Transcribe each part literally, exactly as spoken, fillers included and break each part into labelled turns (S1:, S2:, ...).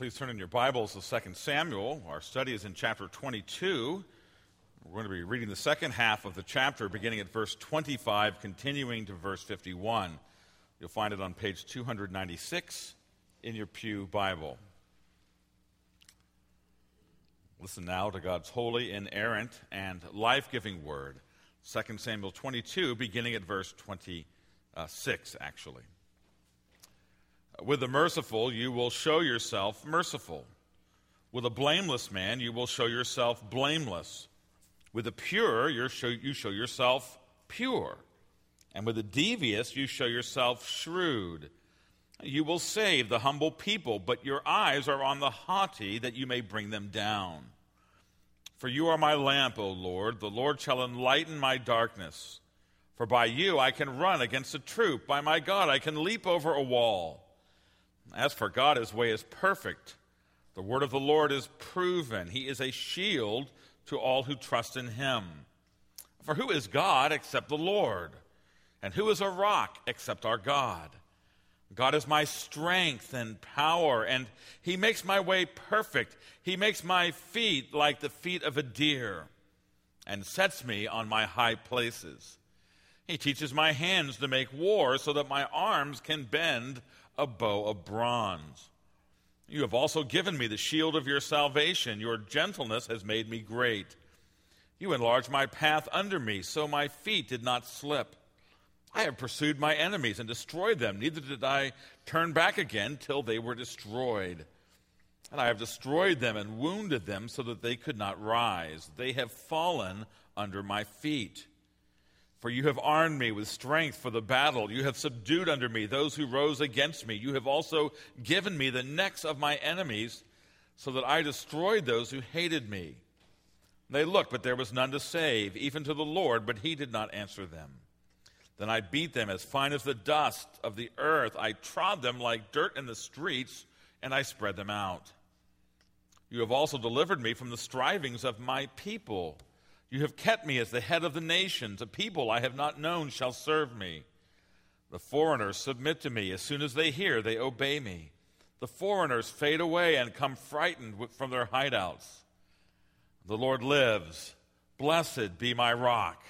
S1: Please turn in your Bibles to Second Samuel. Our study is in chapter twenty-two. We're going to be reading the second half of the chapter, beginning at verse twenty-five, continuing to verse fifty-one. You'll find it on page two ninety-six in your pew Bible. Listen now to God's holy, inerrant, and life-giving word. Second Samuel twenty-two, beginning at verse twenty-six, actually. With the merciful, you will show yourself merciful. With a blameless man, you will show yourself blameless. With the pure, you show, you show yourself pure. And with the devious, you show yourself shrewd. You will save the humble people, but your eyes are on the haughty, that you may bring them down. For you are my lamp, O Lord. The Lord shall enlighten my darkness. For by you I can run against a troop. By my God I can leap over a wall. As for God, his way is perfect. The word of the Lord is proven. He is a shield to all who trust in him. For who is God except the Lord? And who is a rock except our God? God is my strength and power, and he makes my way perfect. He makes my feet like the feet of a deer, and sets me on my high places. He teaches my hands to make war, so that my arms can bend a bow of bronze. You have also given me the shield of your salvation. Your gentleness has made me great. You enlarged my path under me, so my feet did not slip. I have pursued my enemies and destroyed them. Neither did I turn back again till they were destroyed. And I have destroyed them and wounded them so that they could not rise. They have fallen under my feet. For you have armed me with strength for the battle. You have subdued under me those who rose against me. You have also given me the necks of my enemies, so that I destroyed those who hated me. They looked, but there was none to save, even to the Lord, but he did not answer them. Then I beat them as fine as the dust of the earth. I trod them like dirt in the streets, and I spread them out. You have also delivered me from the strivings of my people. You have kept me as the head of the nations. A people I have not known shall serve me. The foreigners submit to me. As soon as they hear, they obey me. The foreigners fade away and come frightened from their hideouts. The Lord lives. Blessed be my rock.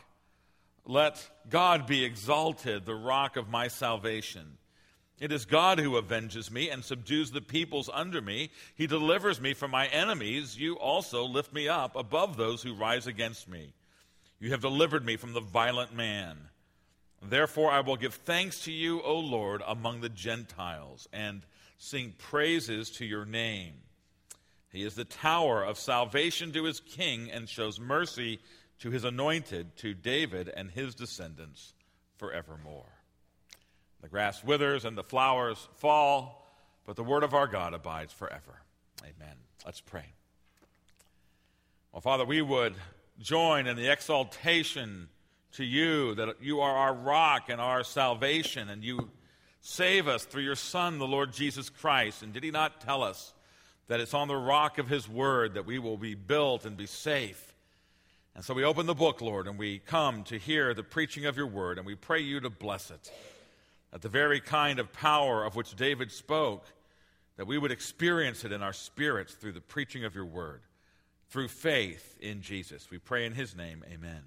S1: Let God be exalted, the rock of my salvation. It is God who avenges me and subdues the peoples under me. He delivers me from my enemies. You also lift me up above those who rise against me. You have delivered me from the violent man. Therefore I will give thanks to you, O Lord, among the Gentiles, and sing praises to your name. He is the tower of salvation to his king, and shows mercy to his anointed, to David and his descendants forevermore. The grass withers and the flowers fall, but the word of our God abides forever. Amen. Let's pray. Well, Father, we would join in the exaltation to you that you are our rock and our salvation, and you save us through your Son, the Lord Jesus Christ. And did he not tell us that it's on the rock of his word that we will be built and be safe? And so we open the book, Lord, and we come to hear the preaching of your word, and we pray you to bless it. That the very kind of power of which David spoke, that we would experience it in our spirits through the preaching of your word, through faith in Jesus. We pray in his name, amen.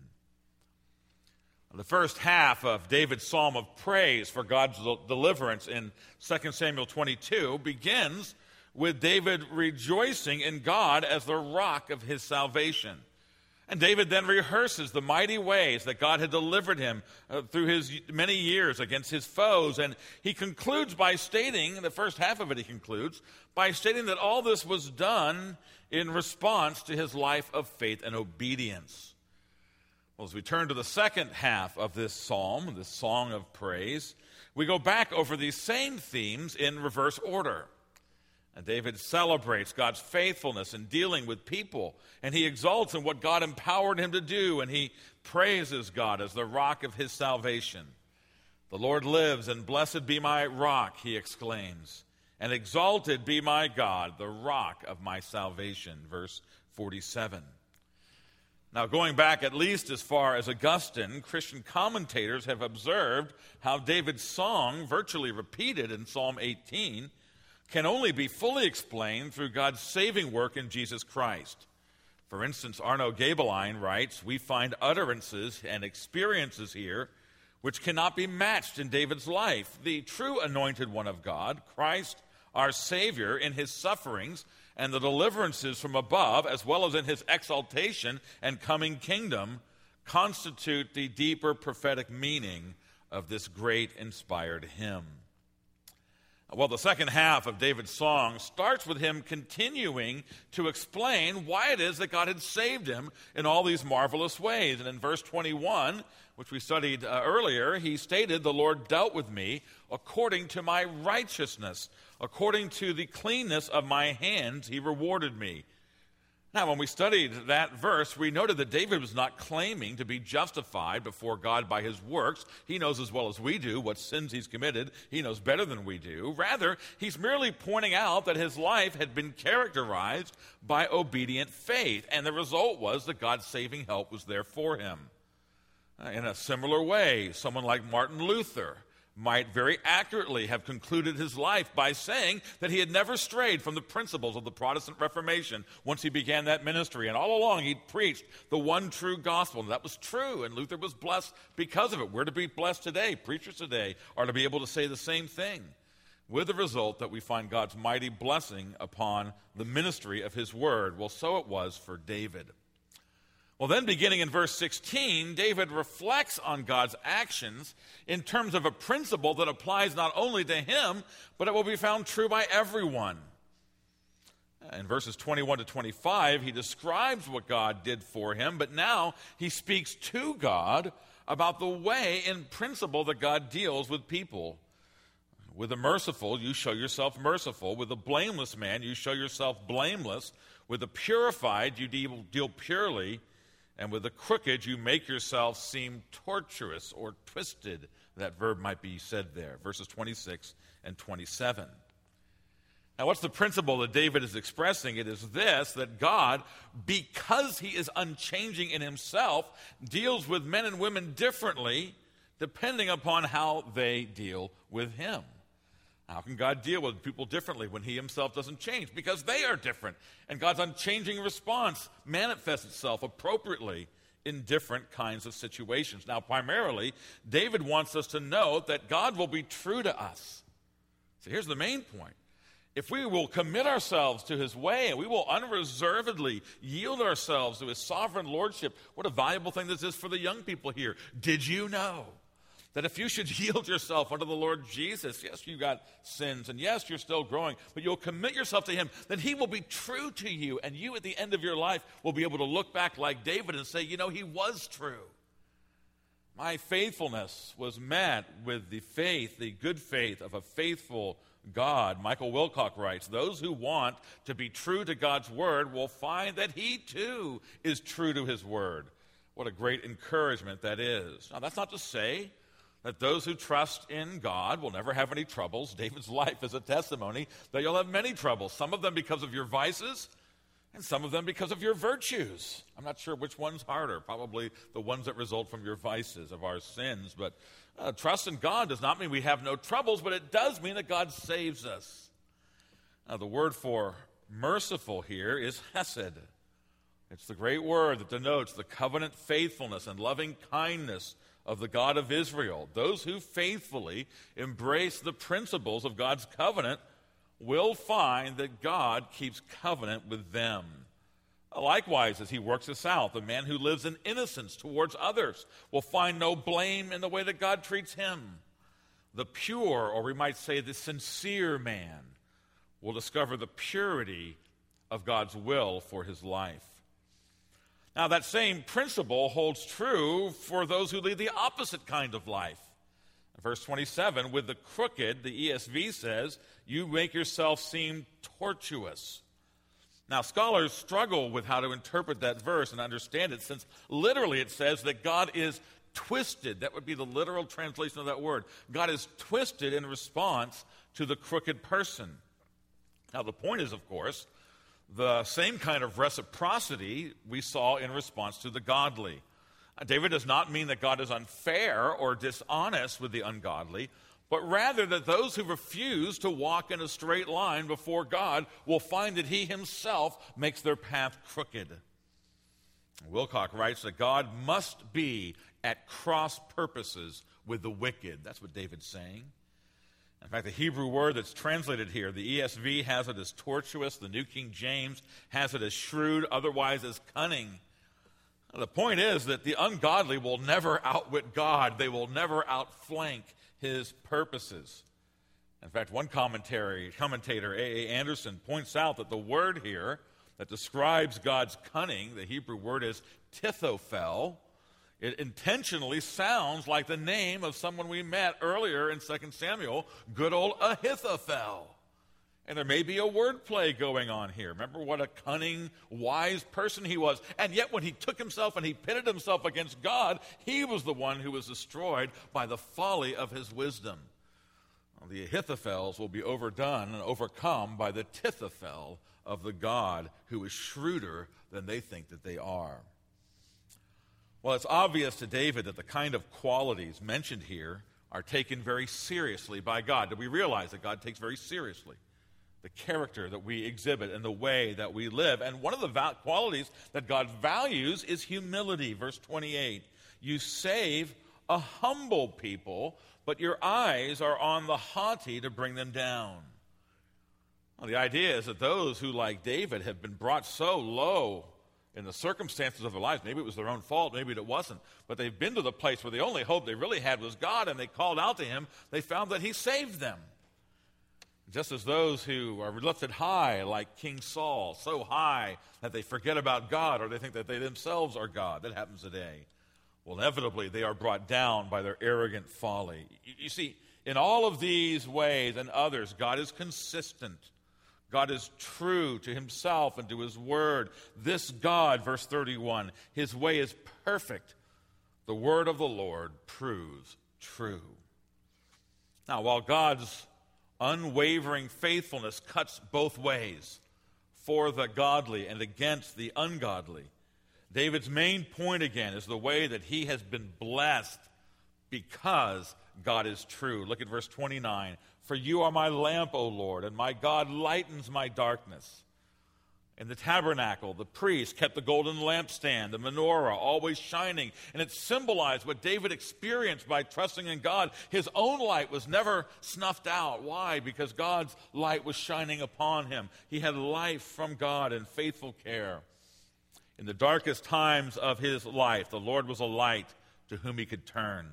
S1: The first half of David's psalm of praise for God's deliverance in Second Samuel twenty-two begins with David rejoicing in God as the rock of his salvation. And David then rehearses the mighty ways that God had delivered him uh, through his many years against his foes. And he concludes by stating, the first half of it he concludes, by stating that all this was done in response to his life of faith and obedience. Well, as we turn to the second half of this psalm, this song of praise, we go back over these same themes in reverse order. And David celebrates God's faithfulness in dealing with people, and he exalts in what God empowered him to do, and he praises God as the rock of his salvation. The Lord lives, and blessed be my rock, he exclaims, and exalted be my God, the rock of my salvation, verse forty-seven. Now, going back at least as far as Augustine, Christian commentators have observed how David's song, virtually repeated in Psalm eighteen, can only be fully explained through God's saving work in Jesus Christ. For instance, Arno Gaebelein writes, "We find utterances and experiences here which cannot be matched in David's life. The true anointed one of God, Christ, our Savior, in his sufferings and the deliverances from above, as well as in his exaltation and coming kingdom, constitute the deeper prophetic meaning of this great inspired hymn." Well, the second half of David's song starts with him continuing to explain why it is that God had saved him in all these marvelous ways. And in verse twenty-one, which we studied uh, earlier, he stated, "The Lord dealt with me according to my righteousness. According to the cleanness of my hands, he rewarded me." Now, when we studied that verse, we noted that David was not claiming to be justified before God by his works. He knows as well as we do what sins he's committed. He knows better than we do. Rather, he's merely pointing out that his life had been characterized by obedient faith, and the result was that God's saving help was there for him. In a similar way, someone like Martin Luther might very accurately have concluded his life by saying that he had never strayed from the principles of the Protestant Reformation once he began that ministry. And all along he'd preached the one true gospel, and that was true, and Luther was blessed because of it. We're to be blessed today. Preachers today are to be able to say the same thing, with the result that we find God's mighty blessing upon the ministry of his word. Well, so it was for David. Well, then beginning in verse sixteen, David reflects on God's actions in terms of a principle that applies not only to him, but it will be found true by everyone. In verses twenty-one to twenty-five, he describes what God did for him, but now he speaks to God about the way in principle that God deals with people. With the merciful, you show yourself merciful. With the blameless man, you show yourself blameless. With the purified, you deal, deal purely. And with the crooked, you make yourself seem tortuous or twisted. That verb might be said there, verses twenty-six and twenty-seven. Now, what's the principle that David is expressing? It is this, that God, because he is unchanging in himself, deals with men and women differently depending upon how they deal with him. How can God deal with people differently when he himself doesn't change? Because they are different. And God's unchanging response manifests itself appropriately in different kinds of situations. Now, primarily, David wants us to know that God will be true to us. So here's the main point. If we will commit ourselves to his way and we will unreservedly yield ourselves to his sovereign lordship, what a valuable thing this is for the young people here. Did you know that if you should yield yourself unto the Lord Jesus, yes, you got sins, and yes, you're still growing, but you'll commit yourself to him, then he will be true to you, and you at the end of your life will be able to look back like David and say, you know, he was true. My faithfulness was met with the faith, the good faith of a faithful God. Michael Wilcock writes, those who want to be true to God's word will find that he too is true to his word. What a great encouragement that is. Now, that's not to say that those who trust in God will never have any troubles. David's life is a testimony that you'll have many troubles, some of them because of your vices, and some of them because of your virtues. I'm not sure which one's harder, probably the ones that result from your vices, of our sins. But uh, trust in God does not mean we have no troubles, but it does mean that God saves us. Now, the word for merciful here is hesed. It's the great word that denotes the covenant faithfulness and loving kindness of the God of Israel. Those who faithfully embrace the principles of God's covenant will find that God keeps covenant with them. Likewise, as he works this out, the man who lives in innocence towards others will find no blame in the way that God treats him. The pure, or we might say the sincere man, will discover the purity of God's will for his life. Now, that same principle holds true for those who lead the opposite kind of life. In verse twenty-seven, with the crooked, the E S V says, you make yourself seem tortuous. Now, scholars struggle with how to interpret that verse and understand it, since literally it says that God is twisted. That would be the literal translation of that word. God is twisted in response to the crooked person. Now, the point is, of course, the same kind of reciprocity we saw in response to the godly. David does not mean that God is unfair or dishonest with the ungodly, but rather that those who refuse to walk in a straight line before God will find that he himself makes their path crooked. Wilcock writes that God must be at cross purposes with the wicked. That's what David's saying. In fact, the Hebrew word that's translated here, the E S V has it as tortuous, the New King James has it as shrewd, otherwise as cunning. Now, the point is that the ungodly will never outwit God. They will never outflank his purposes. In fact, one commentary, commentator, A A Anderson, points out that the word here that describes God's cunning, the Hebrew word is tithophel. It intentionally sounds like the name of someone we met earlier in Second Samuel, good old Ahithophel. And there may be a wordplay going on here. Remember what a cunning, wise person he was. And yet when he took himself and he pitted himself against God, he was the one who was destroyed by the folly of his wisdom. Well, the Ahithophels will be overdone and overcome by the Tithophel of the God who is shrewder than they think that they are. Well, it's obvious to David that the kind of qualities mentioned here are taken very seriously by God. Do we realize that God takes very seriously the character that we exhibit and the way that we live? And one of the val- qualities that God values is humility. Verse twenty-eight, you save a humble people, but your eyes are on the haughty to bring them down. Well, the idea is that those who, like David, have been brought so low in the circumstances of their lives, maybe it was their own fault, maybe it wasn't, but they've been to the place where the only hope they really had was God, and they called out to him, they found that he saved them. Just as those who are lifted high, like King Saul, so high that they forget about God, or they think that they themselves are God. That happens today. Well, inevitably, they are brought down by their arrogant folly. You, you see, in all of these ways and others, God is consistent. God is true to himself and to his word. This God, verse thirty-one, his way is perfect. The word of the Lord proves true. Now, while God's unwavering faithfulness cuts both ways, for the godly and against the ungodly, David's main point again is the way that he has been blessed because God is true. Look at verse twenty-nine. For you are my lamp, O Lord, and my God lightens my darkness. In the tabernacle, the priest kept the golden lampstand, the menorah, always shining, and it symbolized what David experienced by trusting in God. His own light was never snuffed out. Why? Because God's light was shining upon him. He had life from God and faithful care. In the darkest times of his life, the Lord was a light to whom he could turn.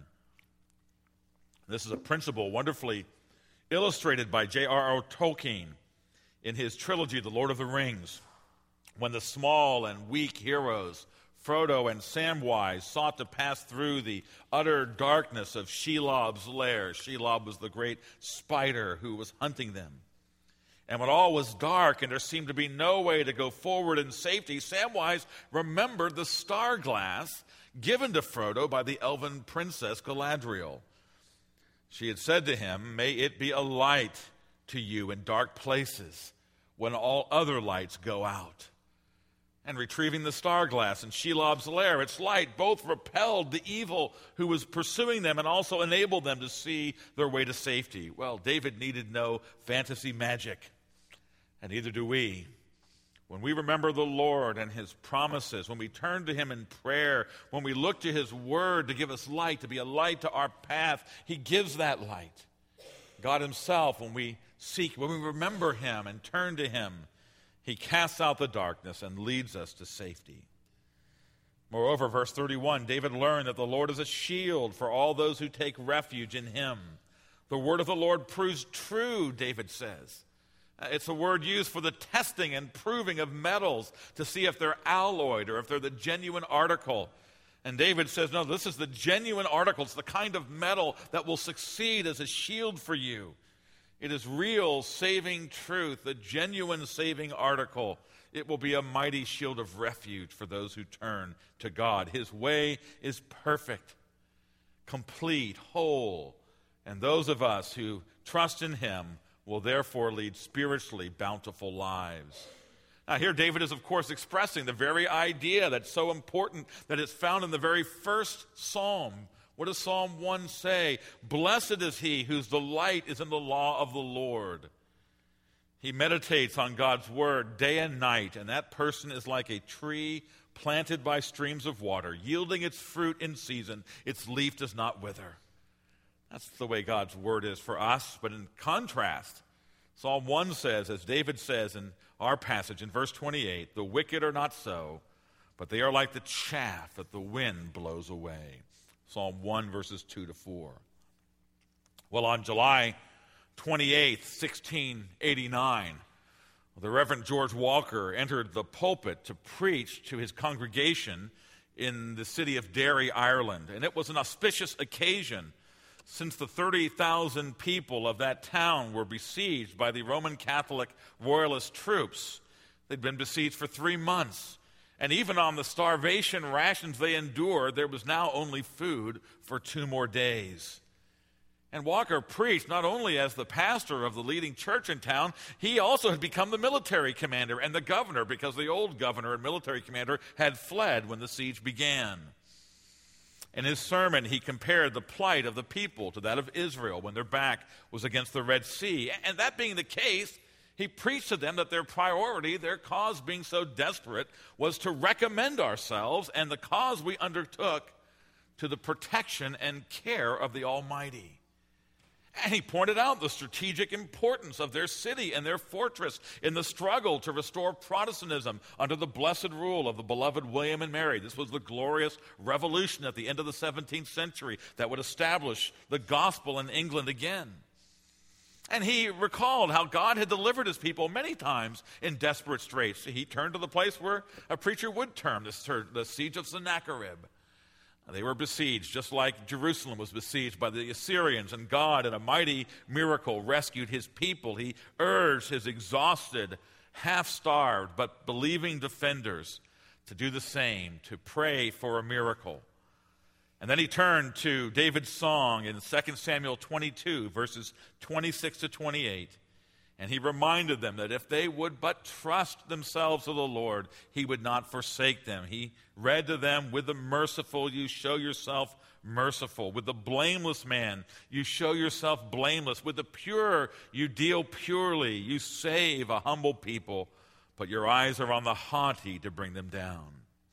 S1: This is a principle wonderfully illustrated by J R R Tolkien in his trilogy, The Lord of the Rings, when the small and weak heroes, Frodo and Samwise, sought to pass through the utter darkness of Shelob's lair. Shelob was the great spider who was hunting them. And when all was dark and there seemed to be no way to go forward in safety, Samwise remembered the star glass given to Frodo by the elven princess Galadriel. She had said to him, may it be a light to you in dark places when all other lights go out. And retrieving the star glass in Shelob's lair, its light both repelled the evil who was pursuing them and also enabled them to see their way to safety. Well, David needed no fantasy magic, and neither do we. When we remember the Lord and his promises, when we turn to him in prayer, when we look to his word to give us light, to be a light to our path, he gives that light. God himself, when we seek, when we remember him and turn to him, he casts out the darkness and leads us to safety. Moreover, verse thirty-one, David learned that the Lord is a shield for all those who take refuge in him. The word of the Lord proves true, David says. It's a word used for the testing and proving of metals to see if they're alloyed or if they're the genuine article. And David says, no, this is the genuine article. It's the kind of metal that will succeed as a shield for you. It is real saving truth, the genuine saving article. It will be a mighty shield of refuge for those who turn to God. His way is perfect, complete, whole. And those of us who trust in him will therefore lead spiritually bountiful lives. Now here David is, of course, expressing the very idea that's so important that it's found in the very first psalm What does Psalm one say? Blessed is he whose delight is in the law of the Lord. He meditates on God's word day and night, and that person is like a tree planted by streams of water, yielding its fruit in season. Its leaf does not wither. That's the way God's word is for us. But in contrast, Psalm one says, as David says in our passage in verse twenty-eight, the wicked are not so, but they are like the chaff that the wind blows away. Psalm one, verses two to four. Well, on July twenty-eighth, sixteen eighty-nine, the Reverend George Walker entered the pulpit to preach to his congregation in the city of Derry, Ireland. And it was an auspicious occasion, since the thirty thousand people of that town were besieged by the Roman Catholic Royalist troops. They'd been besieged for three months. And even on the starvation rations they endured, there was now only food for two more days. And Walker preached not only as the pastor of the leading church in town, he also had become the military commander and the governor, because the old governor and military commander had fled when the siege began. In his sermon, he compared the plight of the people to that of Israel when their back was against the Red Sea. And that being the case, he preached to them that their priority, their cause being so desperate, was to recommend ourselves and the cause we undertook to the protection and care of the Almighty. And he pointed out the strategic importance of their city and their fortress in the struggle to restore Protestantism under the blessed rule of the beloved William and Mary. This was the glorious revolution at the end of the seventeenth century that would establish the gospel in England again. And he recalled how God had delivered his people many times in desperate straits. He turned to the place where a preacher would turn, the siege of Sennacherib. They were besieged, just like Jerusalem was besieged by the Assyrians, and God, in a mighty miracle, rescued his people. He urged his exhausted, half-starved, but believing defenders to do the same, to pray for a miracle. And then he turned to David's song in Second Samuel twenty-two, verses twenty-six to twenty-eight, and he reminded them that if they would but trust themselves to the Lord, he would not forsake them. He read to them, with the merciful you show yourself merciful. With the blameless man you show yourself blameless. With the pure you deal purely. You save a humble people, but your eyes are on the haughty to bring them down.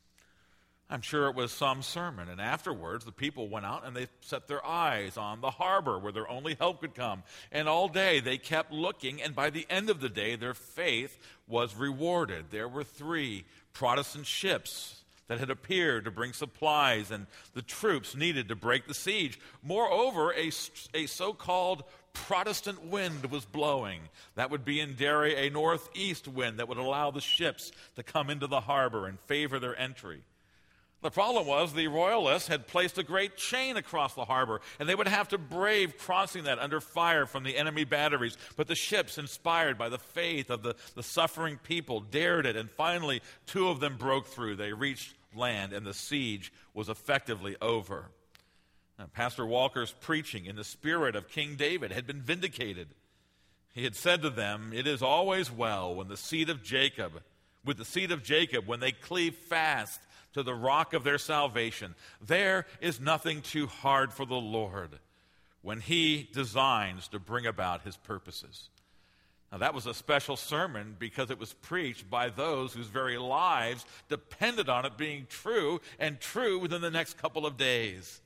S1: I'm sure it was some sermon, and afterwards the people went out and they set their eyes on the harbor where their only help could come. And all day they kept looking, and by the end of the day their faith was rewarded. There were three Protestant ships that had appeared to bring supplies and the troops needed to break the siege. Moreover, a, a so-called Protestant wind was blowing. That would be in Derry a northeast wind that would allow the ships to come into the harbor and favor their entry. The problem was the Royalists had placed a great chain across the harbor, and they would have to brave crossing that under fire from the enemy batteries. But the ships, inspired by the faith of the, the suffering people, dared it, and finally two of them broke through. They reached land, and the siege was effectively over. Now, Pastor Walker's preaching in the spirit of King David had been vindicated. He had said to them, "It is always well when the seed of Jacob, with the seed of Jacob, when they cleave fast to the rock of their salvation. There is nothing too hard for the Lord when he designs to bring about his purposes." Now, that was a special sermon because it was preached by those whose very lives depended on it being true, and true within the next couple of days.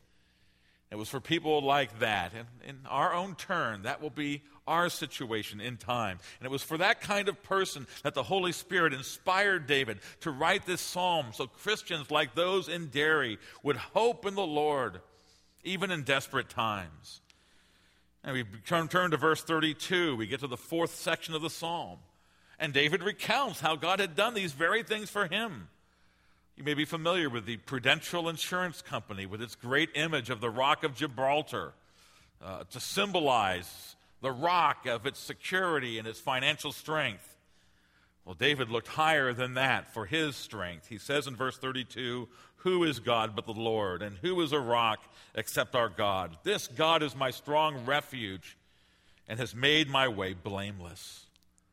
S1: It was for people like that. And in our own turn, that will be our situation in time. And it was for that kind of person that the Holy Spirit inspired David to write this psalm, so Christians like those in Derry would hope in the Lord, even in desperate times. And we turn, turn to verse thirty-two. We get to the fourth section of the psalm. And David recounts how God had done these very things for him. You may be familiar with the Prudential Insurance Company with its great image of the Rock of Gibraltar uh, to symbolize the rock of its security and its financial strength. Well, David looked higher than that for his strength. He says in verse thirty-two, "Who is God but the Lord? And who is a rock except our God? This God is my strong refuge and has made my way blameless."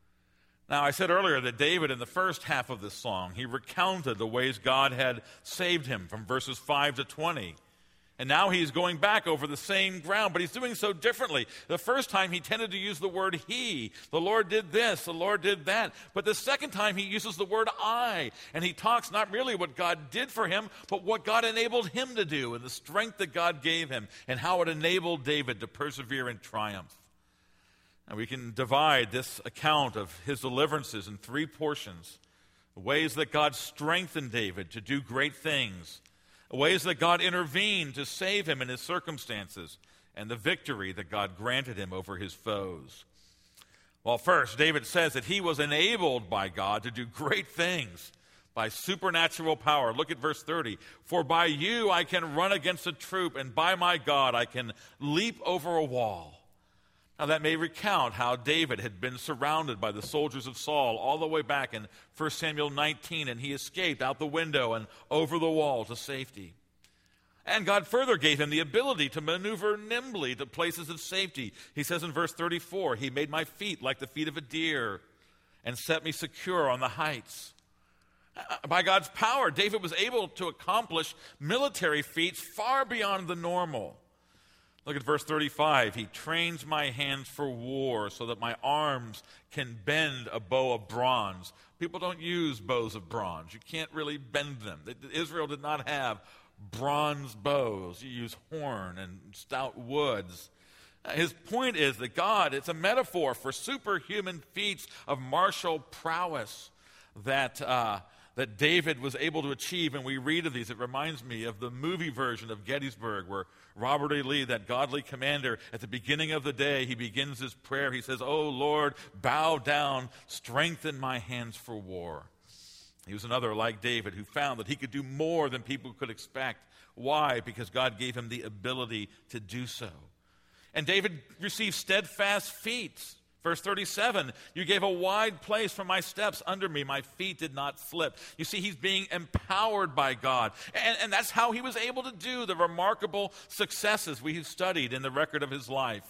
S1: Now, I said earlier that David, in the first half of this song, he recounted the ways God had saved him from verses five to twenty. And now he's going back over the same ground, but he's doing so differently. The first time he tended to use the word he. The Lord did this, the Lord did that. But the second time he uses the word I. And he talks not merely what God did for him, but what God enabled him to do and the strength that God gave him and how it enabled David to persevere in triumph. And we can divide this account of his deliverances in three portions. The ways that God strengthened David to do great things. Ways that God intervened to save him in his circumstances, and the victory that God granted him over his foes. Well, first, David says that he was enabled by God to do great things by supernatural power. Look at verse thirty. For by you I can run against a troop, and by my God I can leap over a wall. Now, that may recount how David had been surrounded by the soldiers of Saul all the way back in First Samuel nineteen, and he escaped out the window and over the wall to safety. And God further gave him the ability to maneuver nimbly to places of safety. He says in verse thirty-four, he made my feet like the feet of a deer and set me secure on the heights. By God's power, David was able to accomplish military feats far beyond the normal. Look at verse thirty-five. He trains my hands for war so that my arms can bend a bow of bronze. People don't use bows of bronze. You can't really bend them. Israel did not have bronze bows. You use horn and stout woods. His point is that God, it's a metaphor for superhuman feats of martial prowess that uh, that David was able to achieve. And we read of these. It reminds me of the movie version of Gettysburg, where Robert E. Lee, that godly commander, at the beginning of the day, he begins his prayer. He says, "Oh Lord, bow down, strengthen my hands for war." He was another like David who found that he could do more than people could expect. Why? Because God gave him the ability to do so. And David received steadfast feet. Verse thirty-seven, you gave a wide place for my steps under me. My feet did not slip. You see, he's being empowered by God. And, and that's how he was able to do the remarkable successes we have studied in the record of his life.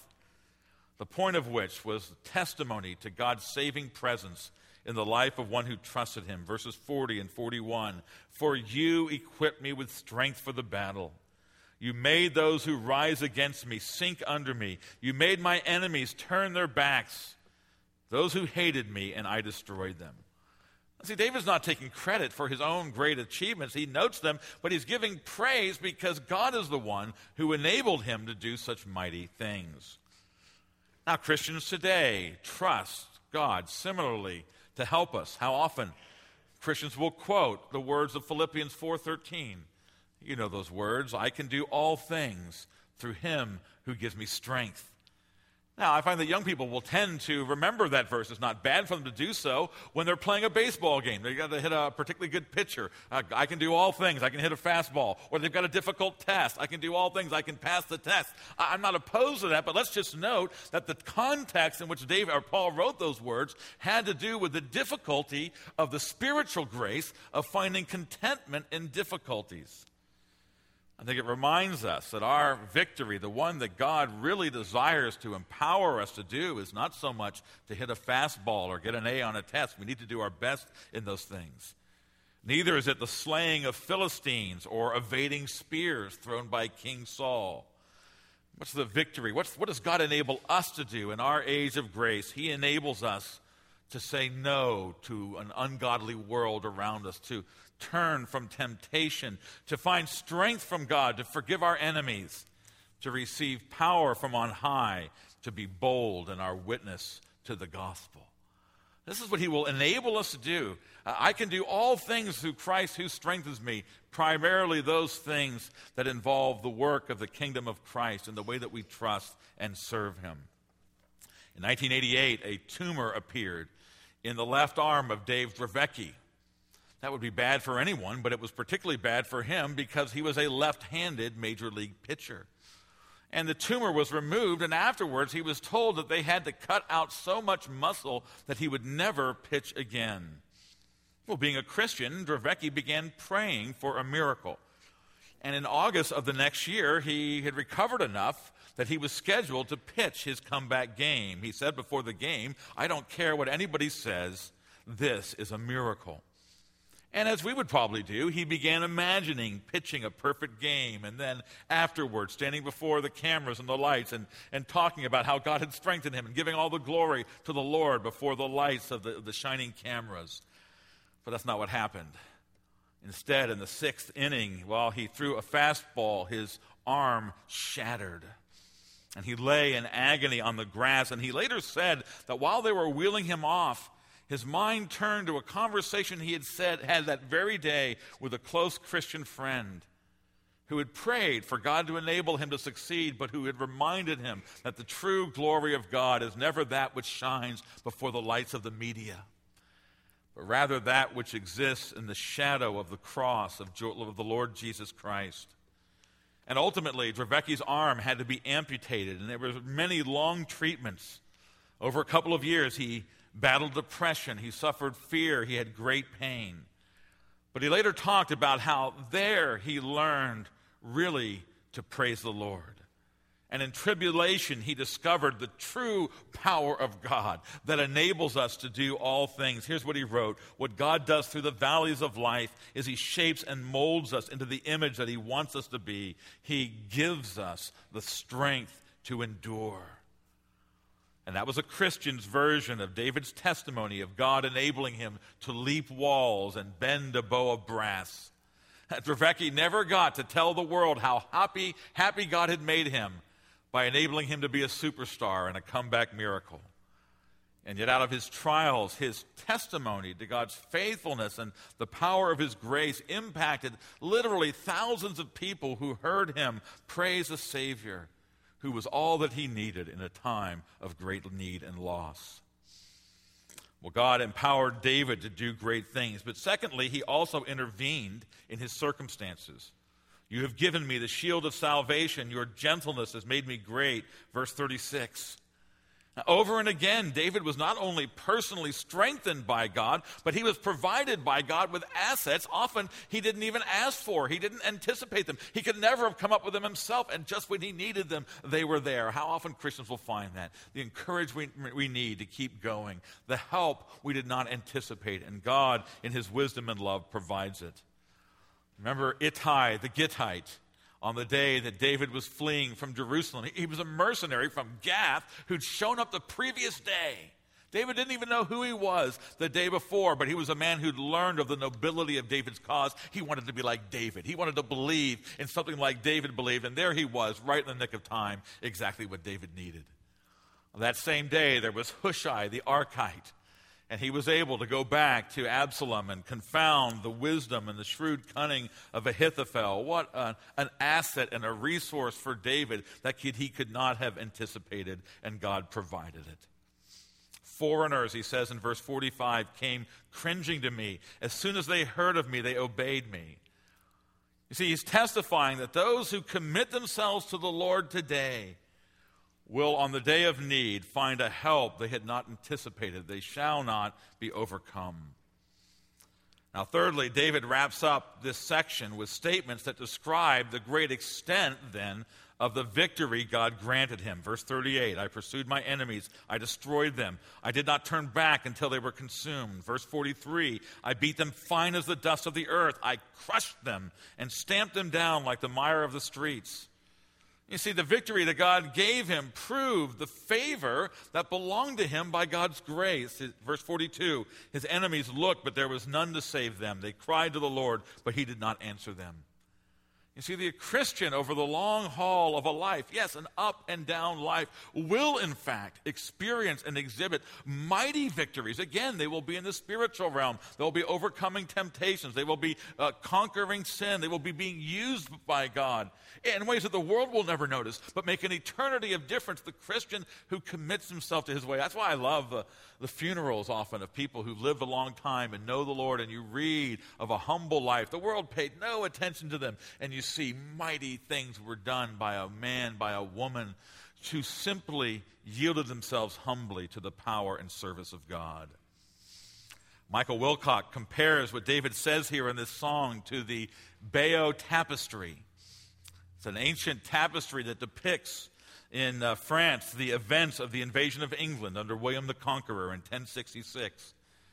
S1: The point of which was testimony to God's saving presence in the life of one who trusted him. Verses forty and forty-one, for you equipped me with strength for the battle. You made those who rise against me sink under me. You made my enemies turn their backs, those who hated me, and I destroyed them. See, David's not taking credit for his own great achievements. He notes them, but he's giving praise because God is the one who enabled him to do such mighty things. Now, Christians today trust God similarly to help us. How often Christians will quote the words of Philippians four thirteen. You know those words, I can do all things through him who gives me strength. Now, I find that young people will tend to remember that verse. It's not bad for them to do so when they're playing a baseball game. They've got to hit a particularly good pitcher. Uh, I can do all things. I can hit a fastball. Or they've got a difficult test. I can do all things. I can pass the test. I- I'm not opposed to that, but let's just note that the context in which David or Paul wrote those words had to do with the difficulty of the spiritual grace of finding contentment in difficulties. I think it reminds us that our victory, the one that God really desires to empower us to do, is not so much to hit a fastball or get an A on a test. We need to do our best in those things. Neither is it the slaying of Philistines or evading spears thrown by King Saul. What's the victory? What's, what does God enable us to do in our age of grace? He enables us to say no to an ungodly world around us, to turn from temptation, to find strength from God, to forgive our enemies, to receive power from on high, to be bold in our witness to the gospel. This is what he will enable us to do. Uh, I can do all things through Christ who strengthens me, primarily those things that involve the work of the kingdom of Christ and the way that we trust and serve him. In nineteen eighty-eight, a tumor appeared in the left arm of Dave Dravecky. That would be bad for anyone, but it was particularly bad for him because he was a left-handed major league pitcher. And the tumor was removed, and afterwards he was told that they had to cut out so much muscle that he would never pitch again. Well, being a Christian, Dravecky began praying for a miracle. And in August of the next year, he had recovered enough that he was scheduled to pitch his comeback game. He said before the game, I don't care what anybody says, this is a miracle. And as we would probably do, he began imagining pitching a perfect game, and then afterwards standing before the cameras and the lights and, and talking about how God had strengthened him and giving all the glory to the Lord before the lights of the, the shining cameras. But that's not what happened. Instead, in the sixth inning, while he threw a fastball, his arm shattered. And he lay in agony on the grass, and he later said that while they were wheeling him off, his mind turned to a conversation he had said had that very day with a close Christian friend who had prayed for God to enable him to succeed, but who had reminded him that the true glory of God is never that which shines before the lights of the media, but rather that which exists in the shadow of the cross of the Lord Jesus Christ. And ultimately, Draveki's arm had to be amputated, and there were many long treatments. Over a couple of years, he battled depression, he suffered fear, he had great pain. But he later talked about how there he learned really to praise the Lord. And in tribulation, he discovered the true power of God that enables us to do all things. Here's what he wrote. What God does through the valleys of life is he shapes and molds us into the image that he wants us to be. He gives us the strength to endure. And that was a Christian's version of David's testimony of God enabling him to leap walls and bend a bow of brass. Draveki never got to tell the world how happy, happy God had made him by enabling him to be a superstar and a comeback miracle. And yet out of his trials, his testimony to God's faithfulness and the power of his grace impacted literally thousands of people who heard him praise the Savior, who was all that he needed in a time of great need and loss. Well, God empowered David to do great things, but secondly, he also intervened in his circumstances. You have given me the shield of salvation. Your gentleness has made me great. Verse thirty-six. Now, over and again, David was not only personally strengthened by God, but he was provided by God with assets often he didn't even ask for. He didn't anticipate them. He could never have come up with them himself, and just when he needed them, they were there. How often Christians will find that? The encouragement we need to keep going, the help we did not anticipate, and God, in his wisdom and love, provides it. Remember Ittai the Gittite. On the day that David was fleeing from Jerusalem, he was a mercenary from Gath who'd shown up the previous day. David didn't even know who he was the day before, but he was a man who'd learned of the nobility of David's cause. He wanted to be like David. He wanted to believe in something like David believed, and there he was, right in the nick of time, exactly what David needed. On that same day, there was Hushai the Archite, and he was able to go back to Absalom and confound the wisdom and the shrewd cunning of Ahithophel. What an, an asset and a resource for David that he could not have anticipated, and God provided it. Foreigners, he says in verse forty-five, came cringing to me. As soon as they heard of me, they obeyed me. You see, he's testifying that those who commit themselves to the Lord today will, on the day of need, find a help they had not anticipated. They shall not be overcome. Now, thirdly, David wraps up this section with statements that describe the great extent, then, of the victory God granted him. Verse thirty-eight, I pursued my enemies, I destroyed them. I did not turn back until they were consumed. Verse forty-three, I beat them fine as the dust of the earth. I crushed them and stamped them down like the mire of the streets. You see, the victory that God gave him proved the favor that belonged to him by God's grace. Verse forty-two, his enemies looked, but there was none to save them. They cried to the Lord, but he did not answer them. You see, the Christian over the long haul of a life, yes, an up and down life, will in fact experience and exhibit mighty victories. Again, they will be in the spiritual realm. They will be overcoming temptations. They will be uh, conquering sin. They will be being used by God in ways that the world will never notice, but make an eternity of difference. The Christian who commits himself to his way. That's why I love the, the funerals often of people who lived a long time and know the Lord, and you read of a humble life. The world paid no attention to them, and you see mighty things were done by a man, by a woman, who simply yielded themselves humbly to the power and service of God. Michael Wilcock compares what David says here in this song to the Bayeux Tapestry. It's an ancient tapestry that depicts in uh, France the events of the invasion of England under William the Conqueror in ten sixty-six.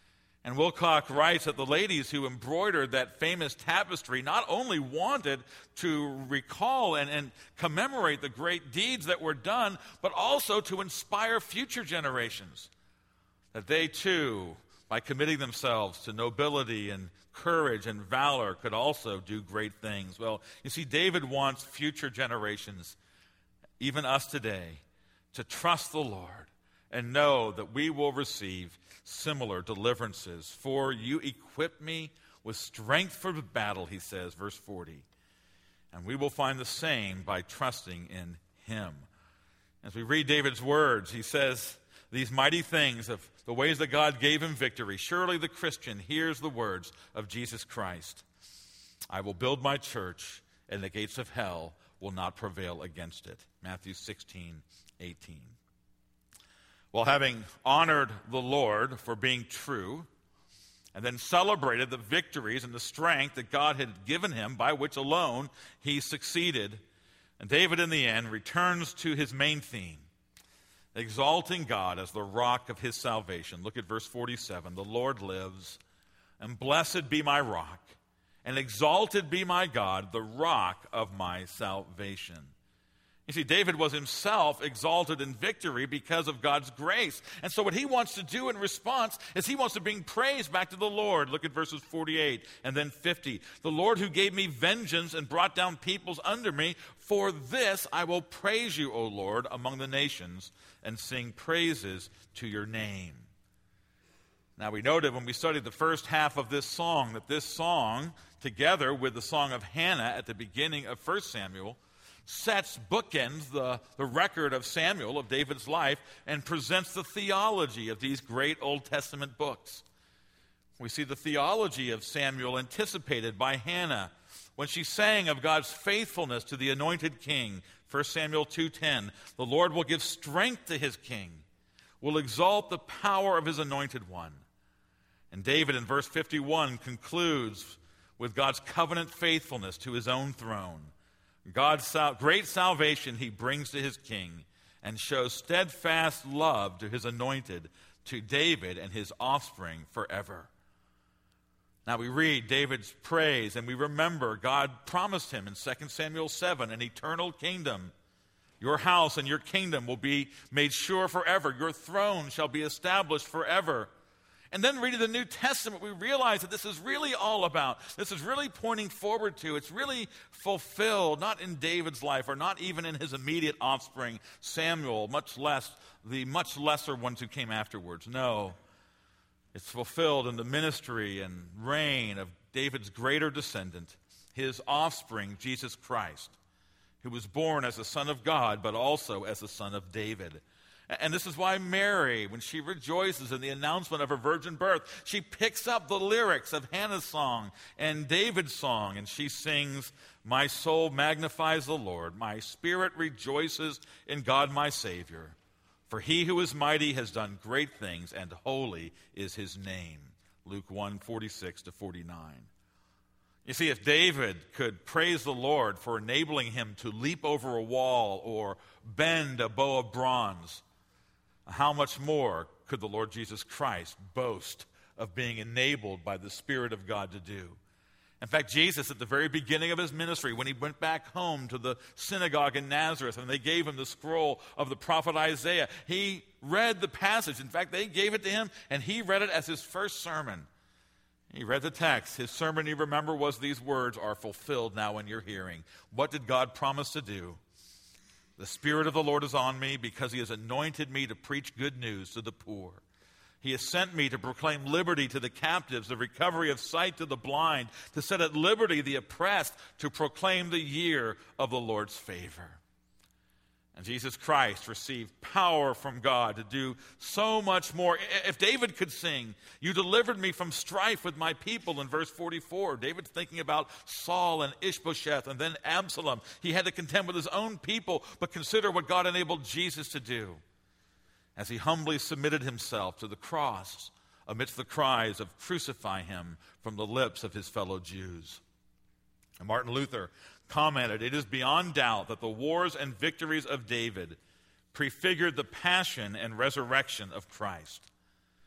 S1: And Wilcock writes that the ladies who embroidered that famous tapestry not only wanted to recall and, and commemorate the great deeds that were done, but also to inspire future generations, that they too, by committing themselves to nobility and courage and valor, could also do great things. Well, you see, David wants future generations, even us today, to trust the Lord and know that we will receive similar deliverances. For you equip me with strength for the battle, he says, verse forty. And we will find the same by trusting in him. As we read David's words, he says these mighty things of the ways that God gave him victory. Surely the Christian hears the words of Jesus Christ. I will build my church, and the gates of hell will not prevail against it. Matthew sixteen, eighteen. Well, having honored the Lord for being true, and then celebrated the victories and the strength that God had given him, by which alone he succeeded, and David in the end returns to his main theme, exalting God as the rock of his salvation. Look at verse forty-seven. The Lord lives, and blessed be my rock, and exalted be my God, the rock of my salvation. You see, David was himself exalted in victory because of God's grace. And so what he wants to do in response is he wants to bring praise back to the Lord. Look at verses forty-eight and then fifty. The Lord who gave me vengeance and brought down peoples under me, for this I will praise you, O Lord, among the nations, and sing praises to your name. Now, we noted when we studied the first half of this song that this song, together with the song of Hannah at the beginning of First Samuel, sets bookends the, the record of Samuel, of David's life, and presents the theology of these great Old Testament books. We see the theology of Samuel anticipated by Hannah when she sang of God's faithfulness to the anointed king. First Samuel two ten, the Lord will give strength to his king, will exalt the power of his anointed one. And David in verse fifty-one concludes with God's covenant faithfulness to his own throne. God's sal- great salvation he brings to his king and shows steadfast love to his anointed, to David and his offspring forever. Now we read David's praise and we remember God promised him in Second Samuel seven an eternal kingdom. Your house and your kingdom will be made sure forever. Your throne shall be established forever. And then reading the New Testament, we realize that this is really all about, this is really pointing forward to, it's really fulfilled, not in David's life or not even in his immediate offspring, Samuel, much less the much lesser ones who came afterwards. No, it's fulfilled in the ministry and reign of David's greater descendant, his offspring, Jesus Christ, who was born as the Son of God, but also as the Son of David. And this is why Mary, when she rejoices in the announcement of her virgin birth, she picks up the lyrics of Hannah's song and David's song, and she sings, my soul magnifies the Lord, my spirit rejoices in God my Savior. For he who is mighty has done great things, and holy is his name. Luke one, forty-six to forty-nine. You see, if David could praise the Lord for enabling him to leap over a wall or bend a bow of bronze, how much more could the Lord Jesus Christ boast of being enabled by the Spirit of God to do? In fact, Jesus, at the very beginning of his ministry, when he went back home to the synagogue in Nazareth and they gave him the scroll of the prophet Isaiah, he read the passage. In fact, they gave it to him and he read it as his first sermon. He read the text. His sermon, you remember, was these words are fulfilled now in your hearing. What did God promise to do? The Spirit of the Lord is on me because he has anointed me to preach good news to the poor. He has sent me to proclaim liberty to the captives, the recovery of sight to the blind, to set at liberty the oppressed, to proclaim the year of the Lord's favor. And Jesus Christ received power from God to do so much more. If David could sing, you delivered me from strife with my people in verse forty-four. David's thinking about Saul and Ishbosheth and then Absalom. He had to contend with his own people, but consider what God enabled Jesus to do as he humbly submitted himself to the cross amidst the cries of crucify him from the lips of his fellow Jews. And Martin Luther commented, it is beyond doubt that the wars and victories of David prefigured the passion and resurrection of Christ.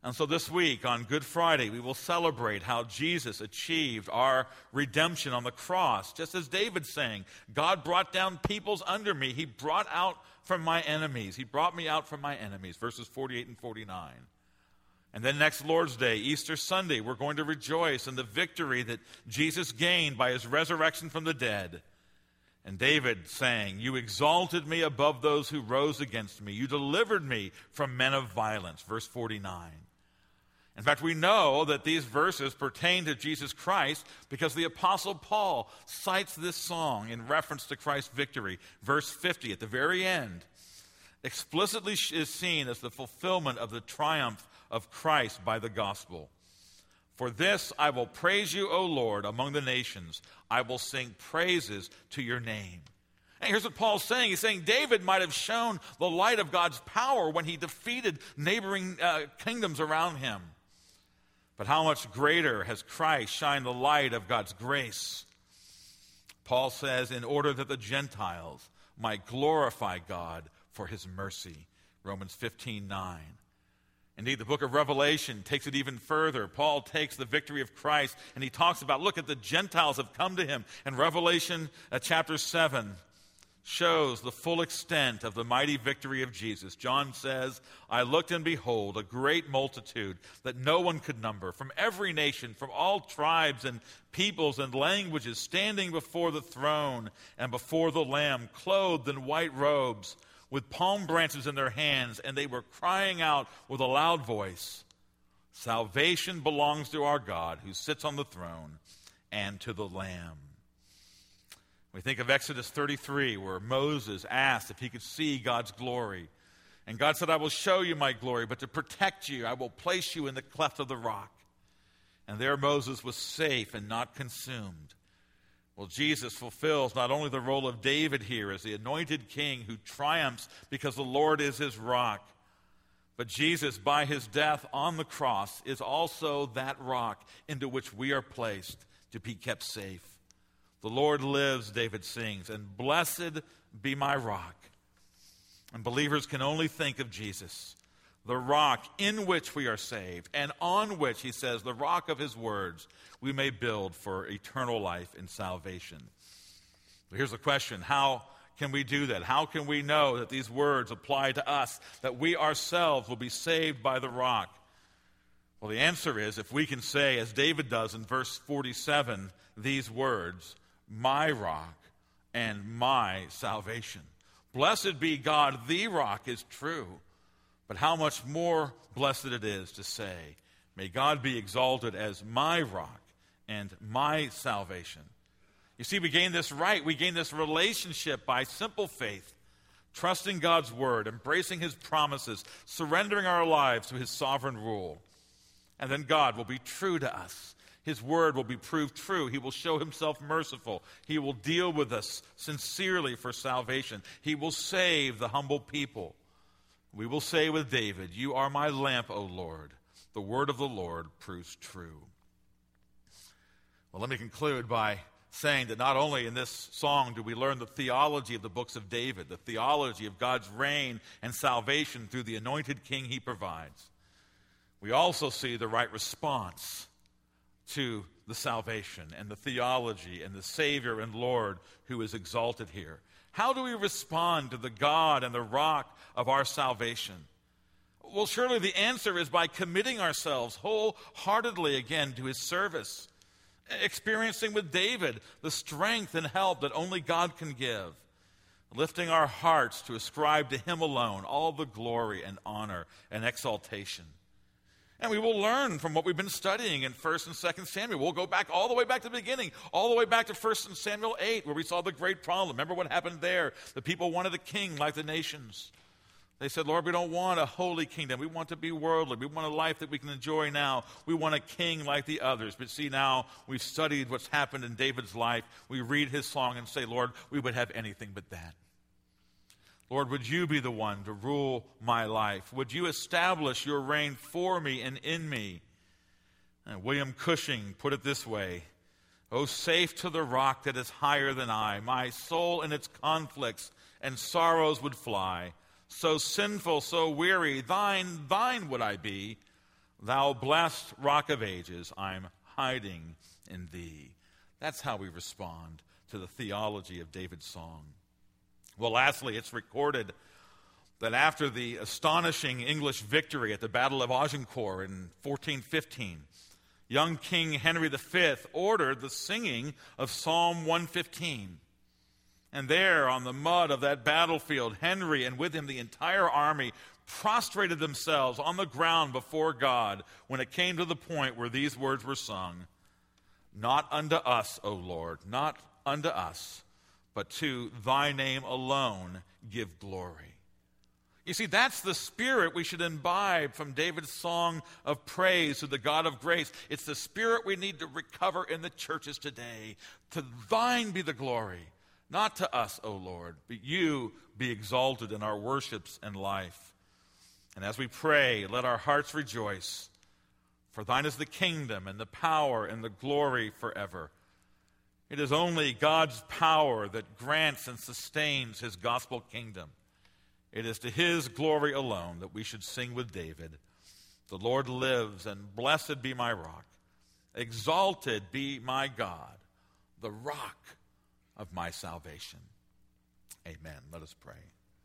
S1: And so this week on Good Friday, we will celebrate how Jesus achieved our redemption on the cross. Just as David sang, God brought down peoples under me. He brought out from my enemies. He brought me out from my enemies, verses forty-eight and forty-nine. And then next Lord's Day, Easter Sunday, we're going to rejoice in the victory that Jesus gained by his resurrection from the dead. And David sang, you exalted me above those who rose against me. You delivered me from men of violence, verse forty-nine. In fact, we know that these verses pertain to Jesus Christ because the Apostle Paul cites this song in reference to Christ's victory. Verse fifty at the very end explicitly is seen as the fulfillment of the triumph of Christ by the gospel. For this I will praise you, O Lord, among the nations. I will sing praises to your name. And here's what Paul's saying. He's saying David might have shown the light of God's power when he defeated neighboring uh, kingdoms around him. But how much greater has Christ shined the light of God's grace? Paul says, in order that the Gentiles might glorify God for his mercy. Romans fifteen nine. Indeed, the book of Revelation takes it even further. Paul takes the victory of Christ and he talks about, look, at the Gentiles have come to him. And Revelation uh, chapter seven shows the full extent of the mighty victory of Jesus. John says, I looked and behold a great multitude that no one could number, from every nation, from all tribes and peoples and languages, standing before the throne and before the Lamb, clothed in white robes, with palm branches in their hands, and they were crying out with a loud voice, salvation belongs to our God who sits on the throne and to the Lamb. We think of Exodus thirty-three, where Moses asked if he could see God's glory. And God said, I will show you my glory, but to protect you, I will place you in the cleft of the rock. And there Moses was safe and not consumed. Well, Jesus fulfills not only the role of David here as the anointed king who triumphs because the Lord is his rock, but Jesus, by his death on the cross, is also that rock into which we are placed to be kept safe. The Lord lives, David sings, and blessed be my rock. And believers can only think of Jesus, the rock in which we are saved, and on which, he says, the rock of his words, we may build for eternal life and salvation. But here's the question: how can we do that? How can we know that these words apply to us, that we ourselves will be saved by the rock? Well, the answer is if we can say, as David does in verse forty-seven, these words, my rock and my salvation. Blessed be God, the rock is true. But how much more blessed it is to say, may God be exalted as my rock and my salvation. You see, we gain this right, we gain this relationship by simple faith, trusting God's word, embracing his promises, surrendering our lives to his sovereign rule. And then God will be true to us. His word will be proved true. He will show himself merciful. He will deal with us sincerely for salvation. He will save the humble people. We will say with David, you are my lamp, O Lord. The word of the Lord proves true. Well, let me conclude by saying that not only in this song do we learn the theology of the books of David, the theology of God's reign and salvation through the anointed king he provides, we also see the right response to the salvation and the theology and the Savior and Lord who is exalted here. How do we respond to the God and the rock of our salvation? Well, surely the answer is by committing ourselves wholeheartedly again to his service, experiencing with David the strength and help that only God can give, lifting our hearts to ascribe to him alone all the glory and honor and exaltation. And we will learn from what we've been studying in First and Second Samuel. We'll go back all the way back to the beginning, all the way back to First Samuel eight, where we saw the great problem. Remember what happened there? The people wanted a king like the nations. They said, Lord, we don't want a holy kingdom. We want to be worldly. We want a life that we can enjoy now. We want a king like the others. But see, now we've studied what's happened in David's life. We read his song and say, Lord, we would have anything but that. Lord, would you be the one to rule my life? Would you establish your reign for me and in me? And William Cushing put it this way: "O safe to the rock that is higher than I, my soul in its conflicts and sorrows would fly. So sinful, so weary, thine, thine would I be. Thou blessed Rock of Ages, I'm hiding in thee. That's how we respond to the theology of David's song. Well, lastly, it's recorded that after the astonishing English victory at the Battle of Agincourt in fourteen fifteen, young King Henry the Fifth ordered the singing of Psalm one fifteen. And there, on the mud of that battlefield, Henry and with him the entire army prostrated themselves on the ground before God when it came to the point where these words were sung, "Not unto us, O Lord, not unto us, but to thy name alone give glory." You see, that's the spirit we should imbibe from David's song of praise to the God of grace. It's the spirit we need to recover in the churches today. To thine be the glory. Not to us, O Lord, but you be exalted in our worships and life. And as we pray, let our hearts rejoice. For thine is the kingdom and the power and the glory forever. It is only God's power that grants and sustains his gospel kingdom. It is to his glory alone that we should sing with David, "The Lord lives, and blessed be my rock. Exalted be my God, the rock of my salvation." Amen. Let us pray.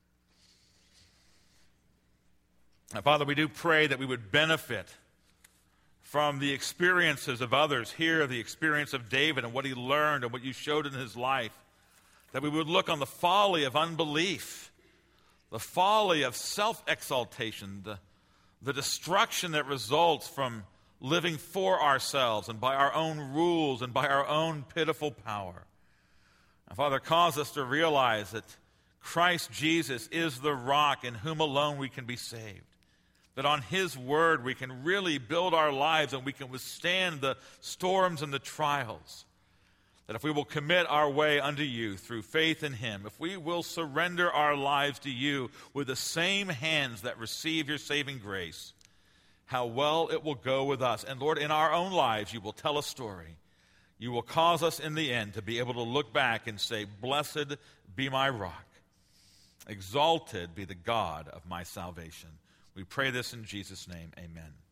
S1: Now, Father, we do pray that we would benefit from the experiences of others here, the experience of David and what he learned and what you showed in his life, that we would look on the folly of unbelief, the folly of self-exaltation, the, the destruction that results from living for ourselves and by our own rules and by our own pitiful power. And Father, cause us to realize that Christ Jesus is the rock in whom alone we can be saved. That on his word we can really build our lives and we can withstand the storms and the trials. That if we will commit our way unto you through faith in him, if we will surrender our lives to you with the same hands that receive your saving grace, how well it will go with us. And Lord, in our own lives you will tell a story. You will cause us in the end to be able to look back and say, "Blessed be my rock. Exalted be the God of my salvation." We pray this in Jesus' name. Amen.